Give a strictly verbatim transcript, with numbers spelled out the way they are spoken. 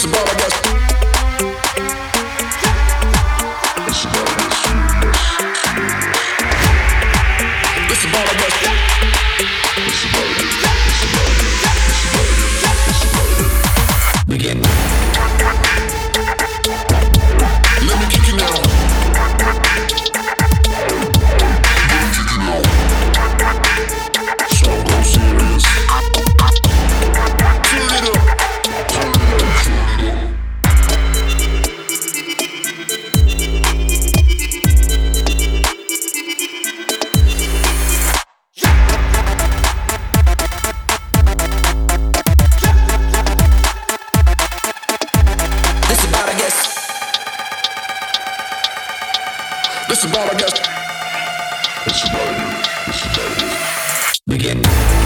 This about I guess. This about I guess. This about I guess. This about I guess. This about I guess. This about I guess. This about I guess. Begin. Let me kick you now. Let me kick you now. So go serious. Turn it up. Turn it up. Turn it up. This about I guess. This about I guess. This about I guess. Begin.